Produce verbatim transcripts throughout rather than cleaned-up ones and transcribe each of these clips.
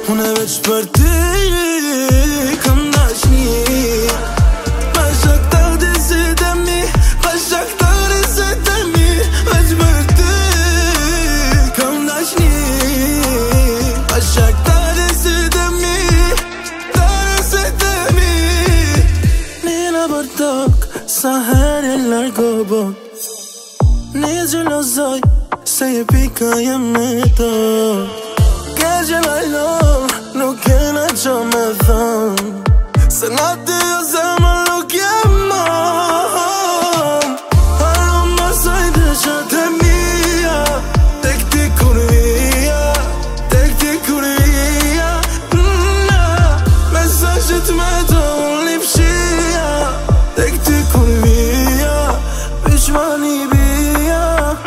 Unë veç për ty kam dashni. Pasha këta disit e mi, pasha këta disit e mi, veç për ty kam dashni. Pasha këta disit e mi, këta disit e mi. Nina për tok, sa her e largo bot. Një gjelozoj, se je pika jem me to. Ke gjelalo, nuk kena që me thëm, se na ty o zemra nuk jem mom. Aroma sajtë qatë e mija, tek ti kur vija, tek ti kur vija. Mesazhet me to unë lipshia, tek ti kur vija, pishmani bija.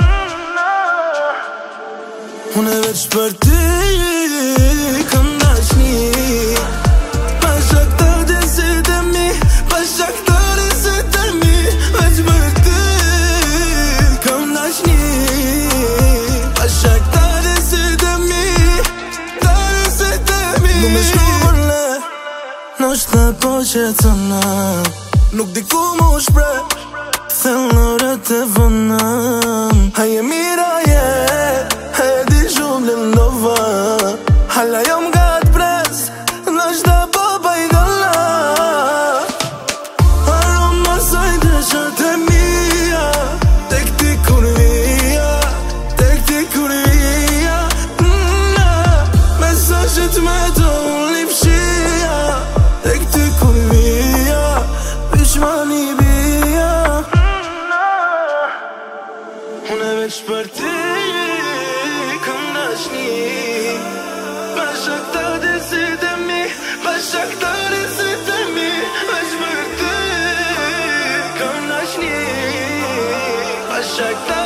Unë veç për ty kam dashni. Pasha këta disit e mi, pasha këta disit e mi, veç për ty kam dashni. Pasha këta disit e mi, këta disit e mi. Nuk me shku vërle, nështë të po qetëna, nuk di ku mu shpre, thellorët e vënëm. Haje mira je, haje di shumë lëndova, hala jom gat pres, nështë të boba i galla. Aroma sajtë qatë e mija, tek ti kur vija, tek ti kur vija. Mesazhet me to unë lipshia, tek ti kur vija, pishmani bija. Unë veç për ty kam dashni. Pasha këta disit e mi, pasha këta disit e mi, veç për ty kam dashni. Pasha këta